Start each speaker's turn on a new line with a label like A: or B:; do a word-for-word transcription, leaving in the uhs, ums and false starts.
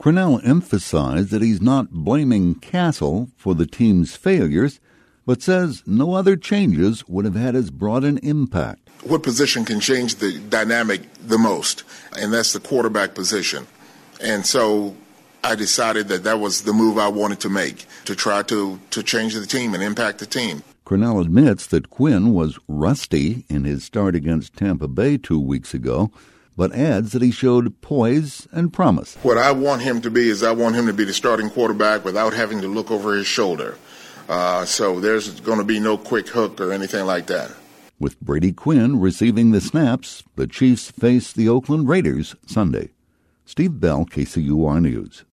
A: Crennel emphasized that he's not blaming Castle for the team's failures, but says no other changes would have had as broad an impact.
B: What position can change the dynamic the most? And that's the quarterback position. And so I decided that that was the move I wanted to make, to try to, to change the team and impact the team.
A: Crennel admits that Quinn was rusty in his start against Tampa Bay two weeks ago, but adds that he showed poise and promise.
B: What I want him to be is I want him to be the starting quarterback without having to look over his shoulder. Uh, so there's going to be no quick hook or anything like that.
A: With Brady Quinn receiving the snaps, the Chiefs face the Oakland Raiders Sunday. Steve Bell, K C U R News.